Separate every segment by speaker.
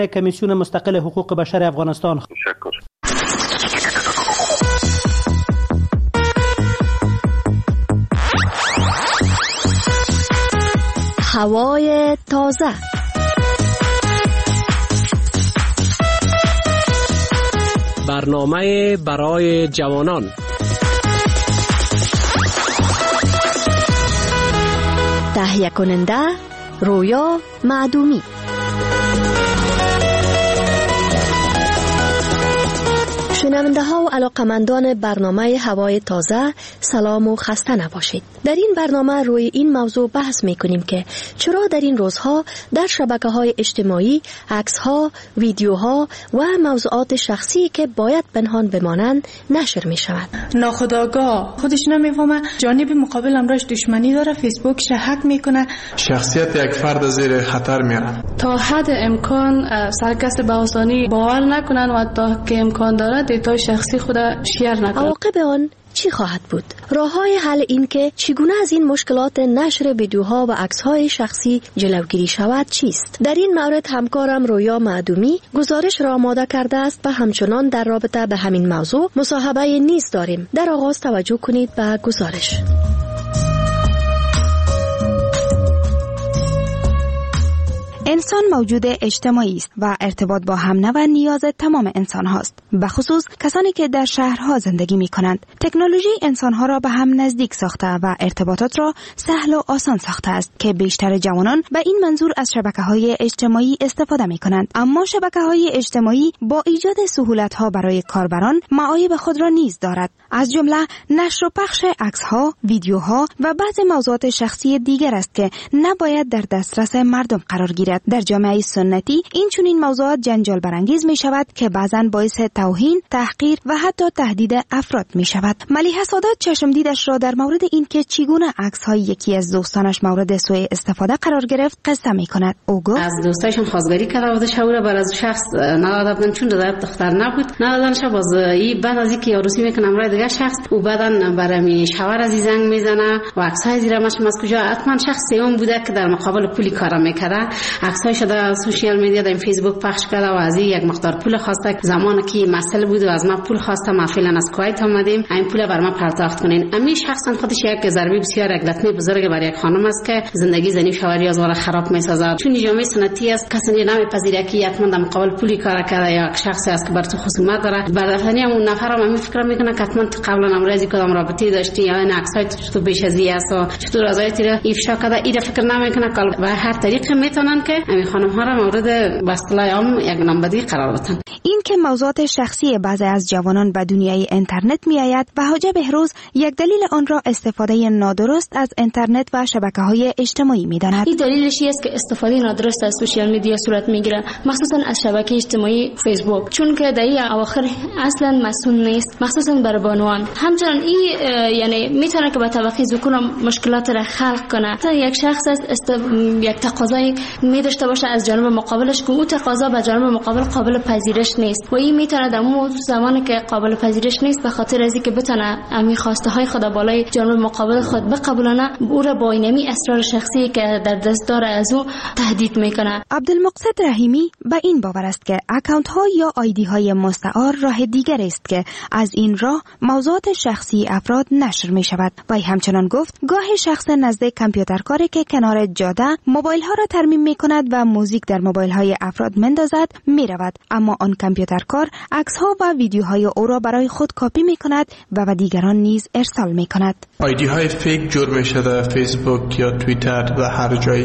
Speaker 1: کمیسیون مستقل حقوق بشر افغانستان.
Speaker 2: تشکر.
Speaker 3: هوای تازه.
Speaker 4: برنامه برای جوانان.
Speaker 3: تهیه کننده رویا معدومی. شنونده ها و علاقمندان برنامه هوای تازه، سلام و خسته نباشید. در این برنامه روی این موضوع بحث می کنیم که چرا در این روزها در شبکه های اجتماعی عکس ها، ویدیوها و موضوعات شخصی که باید پنهان بمانند نشر می شود.
Speaker 5: ناخودآگاه خودش نمیفهمه جانب مقابل امراش دشمنی داره، فیسبوکش حک میکنه،
Speaker 6: شخصیت یک فرد زیر خطر میاره.
Speaker 7: تا حد امکان سرکست به آسانی باور نکنن و تا که امکان داره دیتا شخصی خود شیر نکنن.
Speaker 3: عواقب آن چی خواهد بود؟ راه‌های حل این که چگونه از این مشکلات نشر ویدیوها و عکس‌های شخصی جلوگیری شود چیست؟ در این مورد همکارم رویا معدومی گزارش را آماده کرده است و همچنان در رابطه به همین موضوع مصاحبه نیز داریم. در آغاز توجه کنید به گزارش.
Speaker 8: انسان موجود اجتماعی است و ارتباط با هم‌نوع نیاز تمام انسان هاست، به خصوص کسانی که در شهرها زندگی می کنند. تکنولوژی انسانها را به هم نزدیک ساخته و ارتباطات را سهل و آسان ساخته است که بیشتر جوانان به این منظور از شبکه‌های اجتماعی استفاده می کنند. اما شبکه‌های اجتماعی با ایجاد سهولت‌ها برای کاربران معایب خود را نیز دارد، از جمله نشر و پخش عکس‌ها، ویدیوها و بعضی موضوعات شخصی دیگر است که نباید در دسترس مردم قرار گیرد. در جامعه سنتی این چنین موضوعات جنجال برانگیز می شود که بعضاً باعث توهین، تحقیر و حتی تهدید افراد می شود. ملیحه سادات چشمدیدش را در مورد این که چگونه عکس‌های یکی از دوستانش مورد سوء استفاده قرار گرفت قصه می کند. او گفت
Speaker 9: از دوستایشون خواستگاری کرده بودش، او بر از شخص ندادن چون دختر نبود، ندادنش باز این بعد از اینکه عروسی میکنه امرای دیگه شخص او بعدن برای شوهر از زنگ میزنه و عکس‌های زیرمش از کجا حتما شخص سوم بوده که در مقابل پولی کار میکرده. عکس‌هاش در سوشیال میدیا در فیسبوک پخش کرده و از یک مقدار پول خواسته. زمانی که مسئله بود و از ما پول خواسته، ما فعلا از کویت آمدیم، این پول بر ما پرداخت کنین. امی شخصا خودش یک ضربه بسیار یک لطمه بزرگ برای یک خانم است که زندگی زنی شوهری از ولا خراب میسازد. چون جامعه سنتی است کسی نمیپذیره که حتما در مقابل پولی کار کرده یا شخصی است که بر تو خصومت داره. بعدنی اون نفر هم فکر میکنه که حتما قبلا امروزی کدام رابطه داشتی یا این عکسای تو بیش از این است و چطور رضایتی را افشا کرده، این فکر نمیکنه که به هر طریق میتونن که همین خانم ها را مورد به اصطلاح عام یک نامبدی قرار بدن.
Speaker 8: این که موضوعات شخصی بعضی از جوانان به دنیای اینترنت میآید و حاجب بهروز یک دلیل آن را استفاده نادرست از اینترنت و شبکه‌های اجتماعی می‌داند.
Speaker 7: این دلیلش است که استفاده نادرست از سوشیال میدیا صورت میگیره، مخصوصا از شبکه اجتماعی فیسبوک، چون که در این اواخر اصلا مسئول نیست، مخصوصا برای بانوان. همچنان این یعنی میتونه که با توقی ذکر مشکلات را خلق کنه. تا یک شخص یک تقاضای می‌داشته باشه از جانب مقابلش که اون تقاضا به جانب مقابل قابل پذیرش نیست و این میتونه در اون زمانی که قابل پذیرش نیست به خاطر از اینکه بتونه امی خواسته های خود بالای جانب مقابل خود بقبولانه، او را با اینمی اسرار شخصی که در دست داره از او تهدید میکنه.
Speaker 8: عبدالمقصد رحیمی به این باور است که اکانت ها یا آیدی های مستعار راه دیگر است که از این راه موضوعات شخصی افراد نشر می شود. و همچنان گفت گاهی شخص نزد کامپیوترکاری که کنار جاده موبایل ها را ترمیم می کند و موزیک در موبایل های افراد مندازد می رود، اما آن کامپیوترکار عکس ها و ویدیوهای او را برای خود کپی می کند و به دیگران نیز ارسال می کند.
Speaker 6: آیدی های فیک جور می شده فیسبوک یا توییتر و هر جای،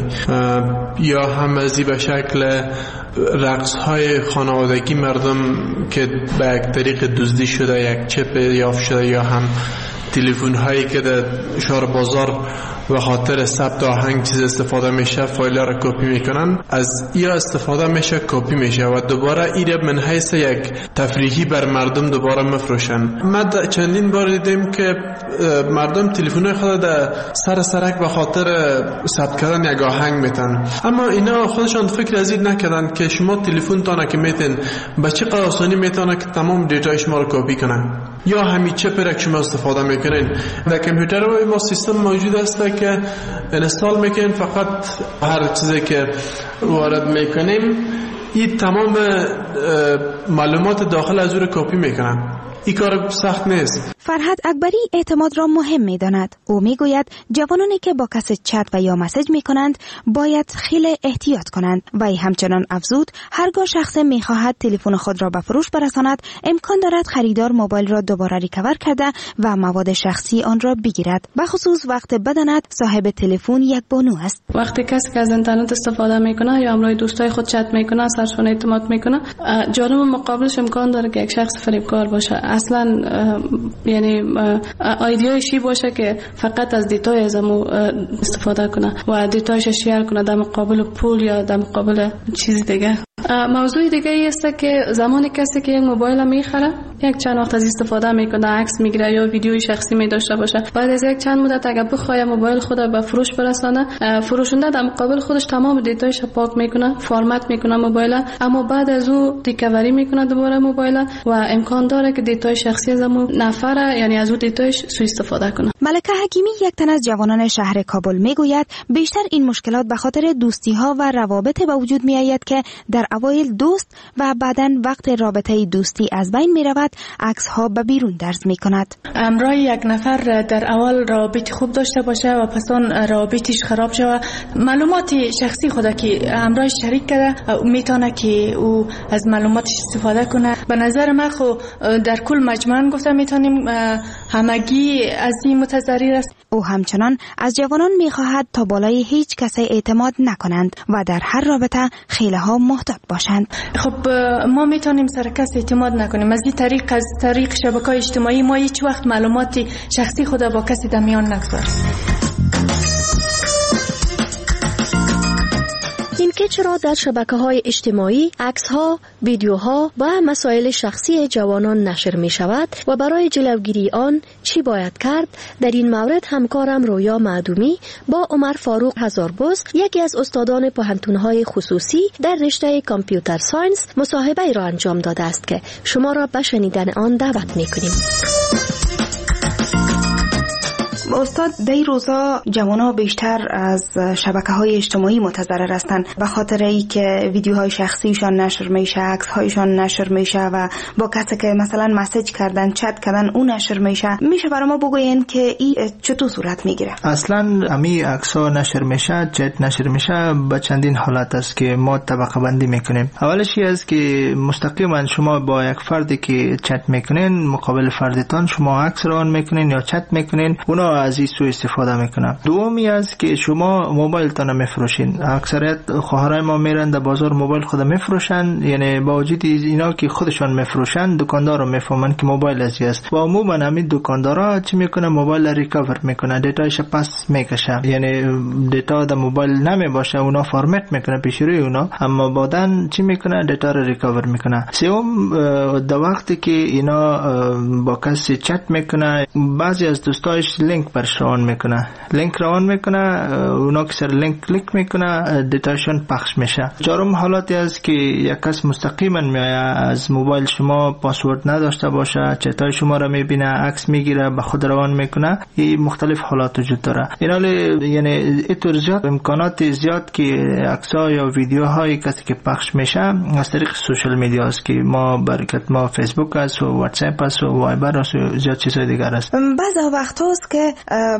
Speaker 6: یا همزی به شکل رقص های خانوادگی مردم که به یک طریق دزدی شده یک چپ یافت شده، یا هم تلفن هایی که در شهر بازار و خاطر ثبت آهنگ چیز استفاده میشه فایل را کپی میکنن، از یا استفاده میشه کپی میشه و دوباره ایره من حیث یک تفریحی بر مردم دوباره مفروشن. ما چندین بار دیدیم که مردم تلفن خود در سرک به خاطر ثبت کردن یک آهنگ میتن، اما اینا خودشان فکر از این نکردن که شما تلفن تانه که میتن به چه قدر آسانی میتونه که تمام دیتای شما رو کپی کنن، یا همین چپ را که شما استفاده میکنین. در کامپیوتر ما سیستم موجود است که انستال میکنین، فقط هر چیزی که وارد میکنیم این تمام معلومات داخل از او رو کپی میکنن. این کار سخت نیست.
Speaker 8: فرهاد اکبری اعتماد را مهم می داند. او می گوید جوانانی که با کسی چت و یا مسیج می کنند باید خیلی احتیاط کنند و همچنان افزود هرگاه شخص می خواهد تلفن خود را به فروش برساند امکان دارد خریدار موبایل را دوباره ریکور کرده و مواد شخصی آن را بگیرد، به خصوص وقت بداند صاحب تلفن یک بانو است.
Speaker 5: وقتی کسی که از اینترنت استفاده میکنه یا همراه دوستای خود چت میکنه سرشون اعتماد میکنه، جانب مقابلش امکان داره که یک شخص فریبکار باشه. اصلا یعنی ایدئالش باشه که فقط از دیتای ازمو استفاده کنه و دیتایش شیر کنه در مقابل پول یا در مقابل چیز دیگه. موضوع دیگه ای است که زمانی کسی که یک موبایل میخره یک چند وقت از استفاده میکنه، عکس میگیره یا ویدیوی شخصی می داشته باشه، بعد از یک چند مدت اگه بخواد موبایل خود به فروش برسانه، فروشنده در مقابل خودش تمام دیتایش پاک میکنه، فرمت میکنه موبایل، اما بعد از او ریکاوری میکنه دوباره موبایل و امکان داره که دیتای شخصی از اون نفر یعنی از اون دیتایش سوء استفاده کنه.
Speaker 8: ملکه حکیمی یک تن از جوانان شهر کابل میگوید بیشتر این مشکلات به خاطر دوستی ها و روابط به وجود می آید که در اوایل دوست و بعداً وقت رابطه دوستی از بین می رود عکس ها به بیرون درز می کند.
Speaker 5: امرای یک نفر در اول رابطه خوب داشته باشه و پس آن رابطش خراب شود، معلومات شخصی خود که امرای شریک کرده میتونه که او از معلوماتش استفاده کنه. به نظر من خو در کل مجموعاً گفته میتونیم همگی از این متضرر است.
Speaker 8: او همچنان از جوانان میخواهد تا بالای هیچ کسی اعتماد نکنند و در هر رابطه خیلی ها محتاط باشند.
Speaker 5: خب ما میتونیم سر کس اعتماد نکنیم. از این طریق، از طریق شبکه‌های اجتماعی ما هیچ وقت معلومات شخصی خود با کسی در میان نگذاریم.
Speaker 3: این که چرا در شبکه‌های اجتماعی عکس‌ها، ویدیوها و مسائل شخصی جوانان نشر می‌شود و برای جلوگیری آن چی باید کرد؟ در این مورد همکارم رویا معدومی با عمر فاروق هزاربز، یکی از استادان پوهنتون‌های خصوصی در رشته کامپیوتر ساینس، مصاحبه را انجام داده است که شما را به شنیدن آن دعوت می‌کنیم.
Speaker 8: استاد، در این روزا جوانا بیشتر از شبکه‌های اجتماعی متضرر هستند به خاطر اینکه ویدیوهای شخصیشان نشر میشه، عکس‌هایشان نشر میشه و با کسی که مثلا مسیج کردن، چت کردن اون نشر میشه. میشه برای ما بگوین که این چطور صورت میگیره؟
Speaker 2: اصلا امی عکس‌ها نشر میشه، چت نشر میشه به چندین حالت است که ما طبقه بندی میکنیم. اولش این است که مستقیما شما با یک فردی که چت میکنین مقابل فردتان شما عکس را آن میکنین یا چت میکنین، اونا از این سوء استفاده میکنن. دومی است که شما موبایل تان میفروشین. اکثریت خواهرای ما میرن در بازار موبایل خود میفروشن، یعنی با وجود اینا که خودشان میفروشن دکاندار رو میفهمن که موبایل ازی است و عموما همین دکاندارا چی میکنه؟ موبایل ریکاور میکنه، دیتایش پس میکشه، یعنی دیتا در موبایل نمیباشه، اونا فرمت میکنه پیش روی اونا، اما بعدن چی میکنه؟ دیتا رو ریکاور میکنه. سوم، در وقتی که اینا با کسی چت میکنه بعضی از دوستایش لینک برش روان میکنه، لینک روان میکنه، اونا که سر لینک کلیک میکنه دیتاشون پخش میشه. چهارم حالتی است که یک کس مستقیما میآید از موبایل شما پاسورد نداشته باشه، چتای شما را میبینه، عکس میگیره، به خود روان میکنه. این مختلف حالات وجود داره. یعنی اینطور زیاد امکانات زیاد که عکس‌ها یا ویدیوهای کسی که پخش میشه از طریق سوشال میدیا است که ما برکت ما فیسبوک است و واتس اپ است و وایبر است و زیاد چیزهای دیگر است.
Speaker 8: بعضی وقت هست که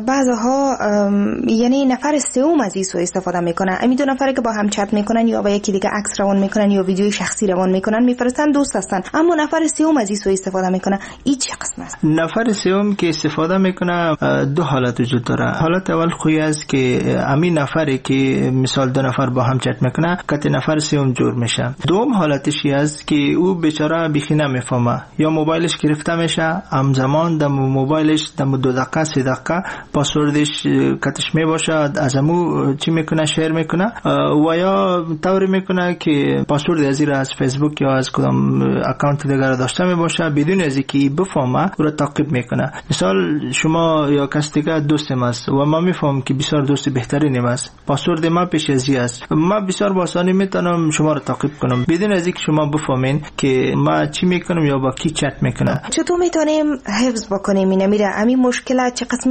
Speaker 8: بعضها یعنی نفر سوم از این سو استفاده میکنن. امی دو نفری که با هم چت میکنن یا با یکی دیگه عکس روان میکنن یا ویدیوی شخصی روان میکنن میفرستن، دوست هستن، اما نفر سوم از این سو استفاده میکنه. این چه قسم است؟
Speaker 2: نفر سوم که استفاده میکنه دو حالت وجود داره. حالت اول خوی است که همین نفری که مثال دو نفر با هم چت میکنه که نفر سوم جور میشه. دوم حالتش است که او بیچاره بیخی نمیفهمه، یا موبایلش گرفته میشه، همزمان در موبایلش در 2 دقیقه 3 دقیقه پاسوردش کتش میباشه، از امو چی میکنه؟ شیر میکنه و یا طوری میکنه که پاسورد از این از فیسبوک یا از کدام اکانت دیگر داشته میباشه بدون از اینکه بفهمه او را تعقیب میکنه. مثال شما یا کس دیگه دوستم است و ما میفهمم که بسیار دوست بهترینم است، پاسورد ما پیش از این است، ما بسیار با آسانی میتونم شما را تعقیب کنم بدون از اینکه شما بفهمین که ما چی میکنم یا با کی چت میکنم.
Speaker 8: چطور میتونیم حفظ بکنیم این میره همین مشکلات؟ چه قسمی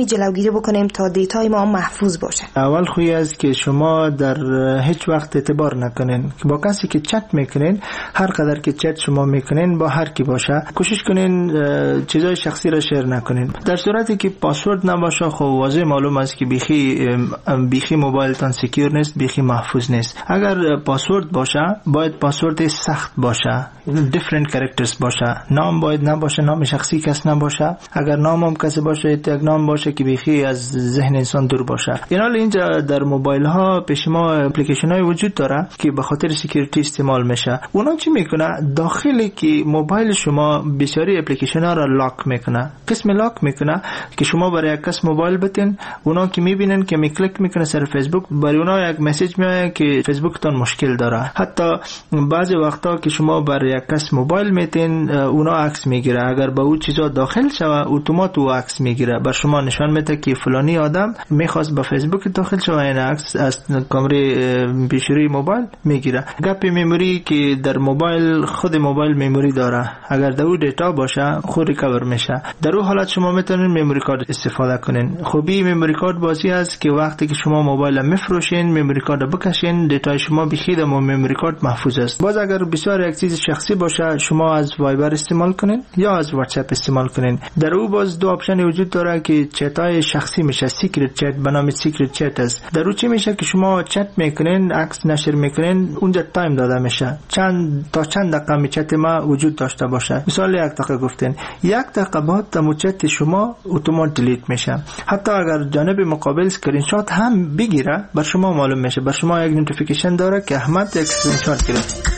Speaker 8: چگونه جلوگیری بکنیم تا دیتای ما محفوظ باشه؟
Speaker 2: اول خویی است که شما در هیچ وقت اعتبار نکنین با کسی که چت میکنین. هر قدر که چت شما میکنین با هر کی باشه کوشش کنین چیزای شخصی را شیر نکنین. در صورتی که پاسورد نباشه خب واضح معلوم است که بیخی موبایلتان سکیور نیست، بیخی محفوظ نیست. اگر پاسورد باشه باید پاسورد سخت باشه، different characters باشه. نام باید نباشه، نام شخصی کس نباشه. اگر نام هم کسی باشه یک نام باشه که بیخی از ذهن انسان دور باشه. اینجا در موبایل ها پیش ما اپلیکیشن های وجود داره که به خاطر سکیوریتی استعمال میشه. اونا چی میکنه؟ داخلی که موبایل شما بسیاری اپلیکیشن ها را لاک میکنه. قسم لاک میکنه که شما برای یک کس موبایل بتین، اونا که میبینن که کلیک میکنه سر فیسبوک، برای اونا یک مسیج میاد که فیسبوک تان مشکل داره. حتی بعضی وقتا که شما برای یک کس موبایل میتین اونا عکس میگیره. اگر با او چیزا داخل شوه اتومات او عکس میگیره، بر شما نشان میده که فلانی آدم میخواست با فیسبوک داخل شوه، این عکس از کامره پیشروی موبایل میگیره. گپ میموری که در موبایل خود موبایل میموری داره، اگر در او دیتا باشه خود ریکاور میشه. در اون حالت شما میتونین میموری کارت استفاده کنین. خوبی میموری کارت بازی است که وقتی که شما موبایل میفروشین میموری کارت بکشین، دیتا شما بخید و میموری کارت محفوظ است. باز اگر بسیار یک چیز شخصی باشه شما از وایبر استعمال کنین یا از واتساپ استعمال کنین. در او باز دو آپشن وجود داره که چتای شخصی میشه، سیکرت چت به نام سیکرت چت است. در او چی میشه که شما چت میکنین، عکس نشر میکنین، اونجا تایم داده میشه چند دقیقه می چت ما وجود داشته باشه. مثال 1 دقیقه گفتین، 1 دقیقه بعد تمام چت شما اتومات دیلیت میشه. حتی اگر جانب مقابل اسکرین شات هم بگیره بر شما معلوم میشه، بر شما یک نوتیفیکیشن داره که احمد اسکرین شات گرفت.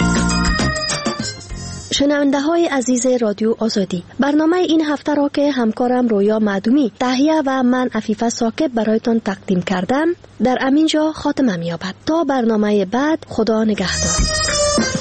Speaker 3: شنونده های عزیز رادیو آزادی، برنامه این هفته را که همکارم رویا معدومی تهیه و من عفیفه ساکب برایتان تقدیم کردم در همینجا خاتمه می‌یابد. تا برنامه بعد، خدا نگهدار.